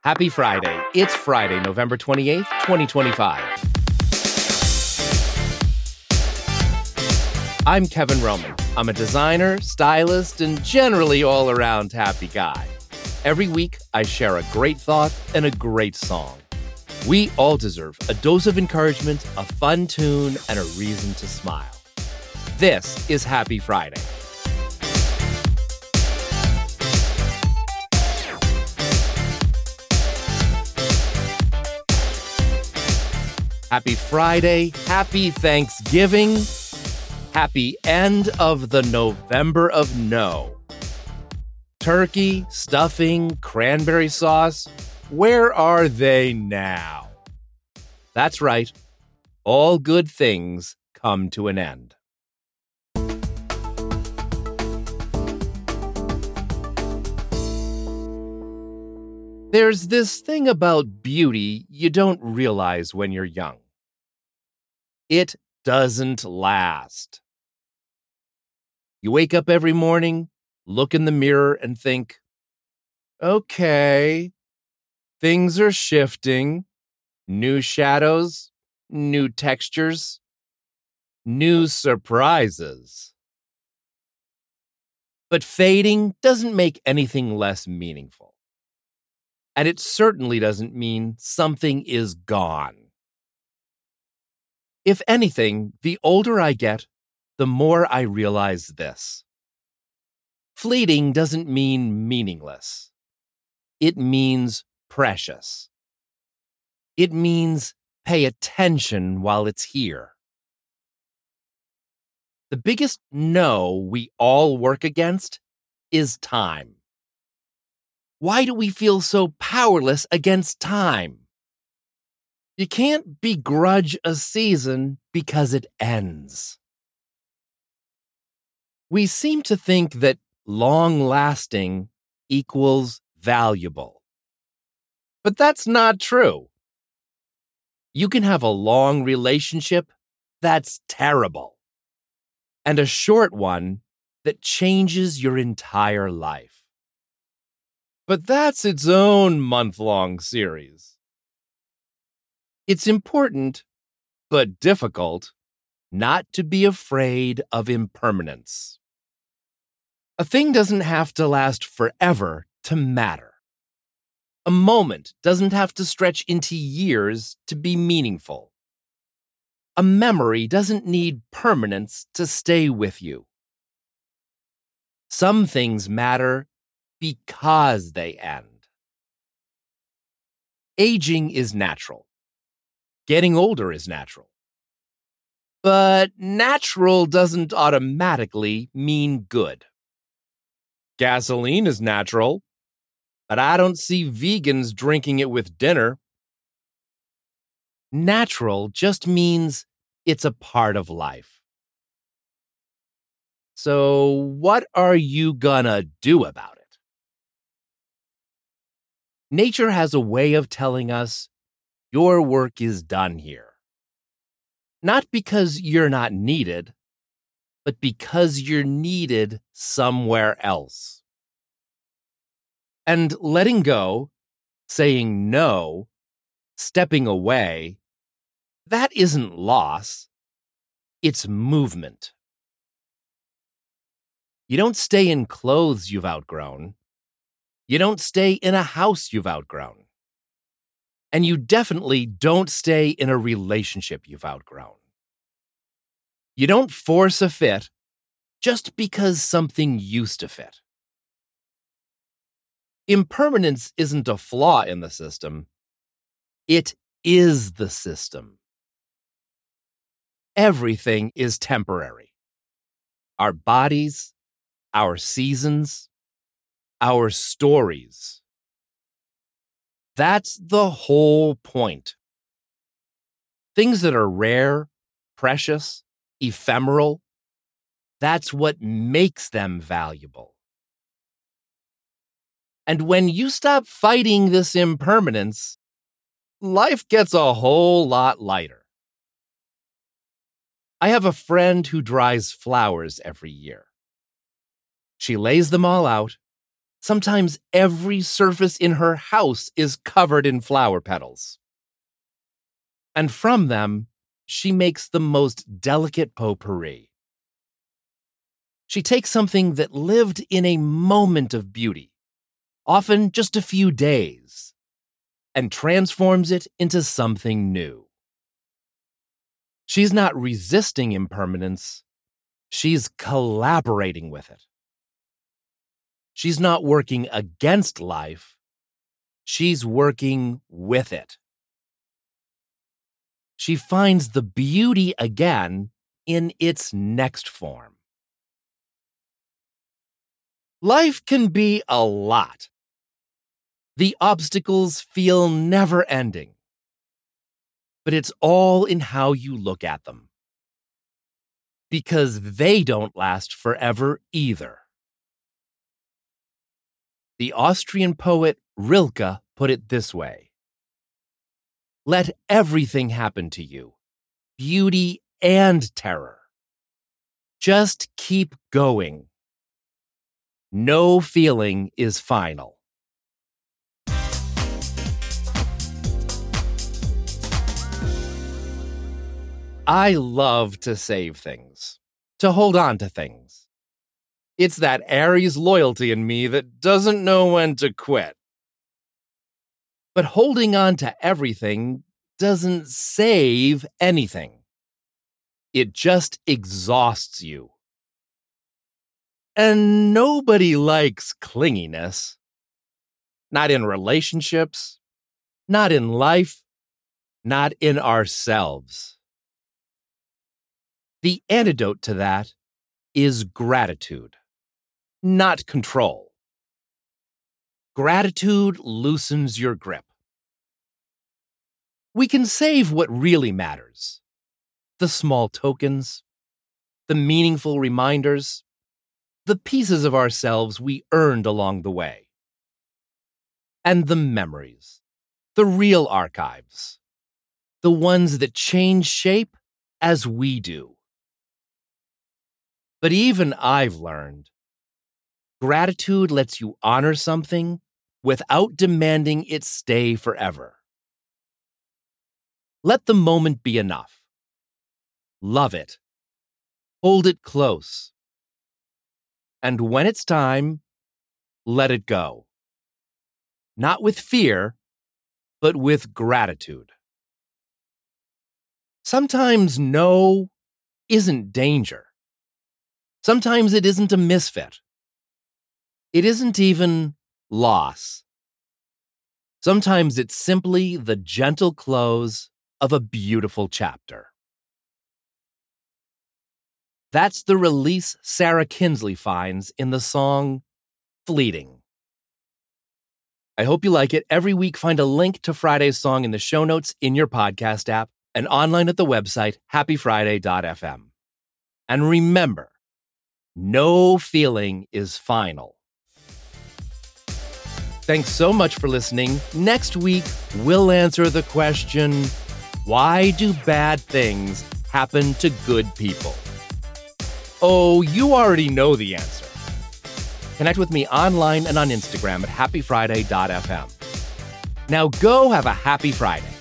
Happy Friday. It's Friday, November 28th, 2025. I'm Kevin Roman. I'm a designer, stylist, and generally all-around happy guy. Every week, I share a great thought and a great song. We all deserve a dose of encouragement, a fun tune, and a reason to smile. This is Happy Friday. Happy Friday, happy Thanksgiving, happy end of the November of No. Turkey, stuffing, cranberry sauce, where are they now? That's right, all good things come to an end. There's this thing about beauty you don't realize when you're young. It doesn't last. You wake up every morning, look in the mirror, and think, okay, things are shifting. New shadows, new textures, new surprises. But fading doesn't make anything less meaningful. And it certainly doesn't mean something is gone. If anything, the older I get, the more I realize this. Fleeting doesn't mean meaningless. It means precious. It means pay attention while it's here. The biggest no we all work against is time. Why do we feel so powerless against time? You can't begrudge a season because it ends. We seem to think that long-lasting equals valuable. But that's not true. You can have a long relationship that's terrible, and a short one that changes your entire life. But that's its own month-long series. It's important, but difficult, not to be afraid of impermanence. A thing doesn't have to last forever to matter. A moment doesn't have to stretch into years to be meaningful. A memory doesn't need permanence to stay with you. Some things matter because they end. Aging is natural. Getting older is natural. But natural doesn't automatically mean good. Gasoline is natural, but I don't see vegans drinking it with dinner. Natural just means it's a part of life. So what are you gonna do about it? Nature has a way of telling us your work is done here. Not because you're not needed, but because you're needed somewhere else. And letting go, saying no, stepping away, that isn't loss, it's movement. You don't stay in clothes you've outgrown. You don't stay in a house you've outgrown. And you definitely don't stay in a relationship you've outgrown. You don't force a fit just because something used to fit. Impermanence isn't a flaw in the system. It is the system. Everything is temporary. Our bodies, our seasons, our stories. That's the whole point. Things that are rare, precious, ephemeral, that's what makes them valuable. And when you stop fighting this impermanence, life gets a whole lot lighter. I have a friend who dries flowers every year. She lays them all out, Sometimes every surface in her house is covered in flower petals. And from them, she makes the most delicate potpourri. She takes something that lived in a moment of beauty, often just a few days, and transforms it into something new. She's not resisting impermanence, she's collaborating with it. She's not working against life, she's working with it. She finds the beauty again in its next form. Life can be a lot. The obstacles feel never-ending. But it's all in how you look at them. Because they don't last forever either. The Austrian poet Rilke put it this way: "Let everything happen to you, beauty and terror. Just keep going. No feeling is final." I love to save things, to hold on to things. It's that Aries loyalty in me that doesn't know when to quit. But holding on to everything doesn't save anything. It just exhausts you. And nobody likes clinginess. Not in relationships, not in life, not in ourselves. The antidote to that is gratitude, not control. Gratitude loosens your grip. We can save what really matters: the small tokens, the meaningful reminders, the pieces of ourselves we earned along the way. And the memories, the real archives, the ones that change shape as we do. But even I've learned, gratitude lets you honor something without demanding it stay forever. Let the moment be enough. Love it. Hold it close. And when it's time, let it go. Not with fear, but with gratitude. Sometimes no isn't danger. Sometimes it isn't a misfit. It isn't even loss. Sometimes it's simply the gentle close of a beautiful chapter. That's the release Sarah Kinsley finds in the song Fleeting. I hope you like it. Every week, find a link to Friday's song in the show notes in your podcast app and online at the website happyfriday.fm. And remember, no feeling is final. Thanks so much for listening. Next week, we'll answer the question, why do bad things happen to good people? Oh, you already know the answer. Connect with me online and on Instagram at happyfriday.fm. Now go have a happy Friday.